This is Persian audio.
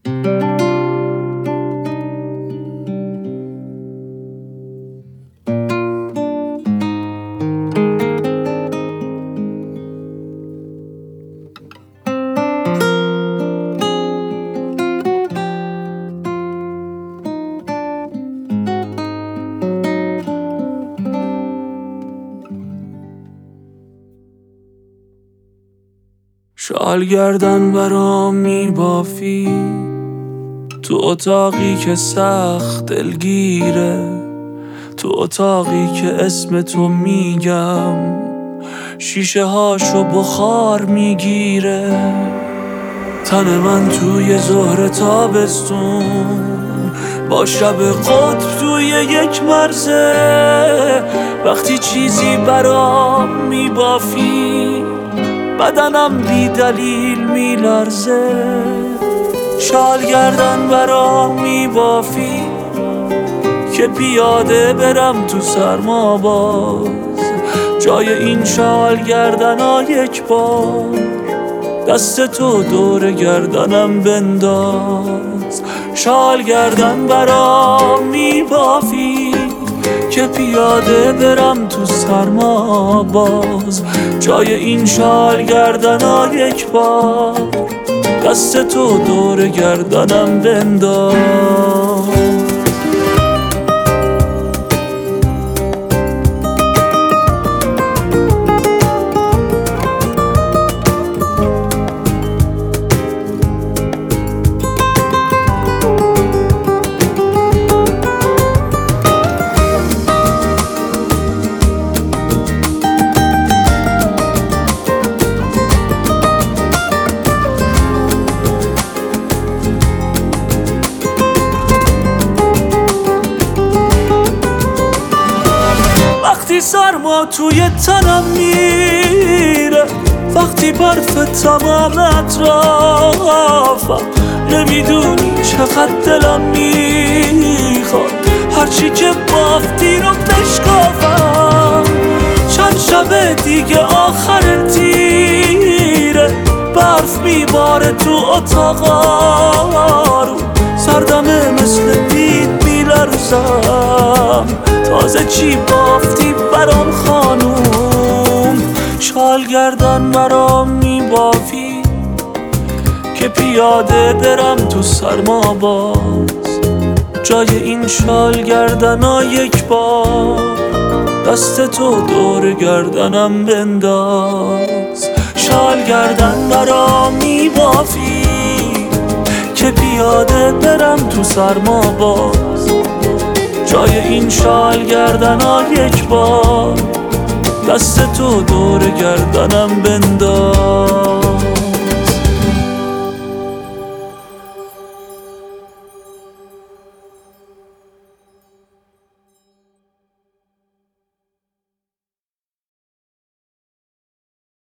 شال گردن برام میبافی تو اتاقی که سخت دلگیره، تو اتاقی که اسم تو میگم شیشه هاشو بخار میگیره. تن من توی ظهر تابستون با شب قطب توی یک مرزه، وقتی چیزی برام میبافی بدنم بی دلیل میلرزه. شال گردن برام میبافی که پیاده برم تو سرما باز، جای این شال گردنا یک بار دست تو دور گردنم بنداز. شال گردن برام میبافی که پیاده برم تو سرما باز، جای این شال گردنا یک بار دست تو دور گردنم بنداز. وقتی سرما توی تنم میره، وقتی برف تمام اطرافم، نمیدونی چقدر دلم میخواد هرچی که بافتی رو بشکافم. چند شب دیگه آخر تیره، برف میباره تو اتاقا رو، سردمه مثل بید میلرزم. تازه چی بافتی برام خانوم؟ شال گردن برام میبافی که پیاده برم تو سرما باز، جای این شال گردنا یک بار دست تو دور گردنم بنداز. شال گردن برام میبافی که پیاده برم تو سرما باز، جای این شال گردنا یک بار دست تو دور گردنم بنداز.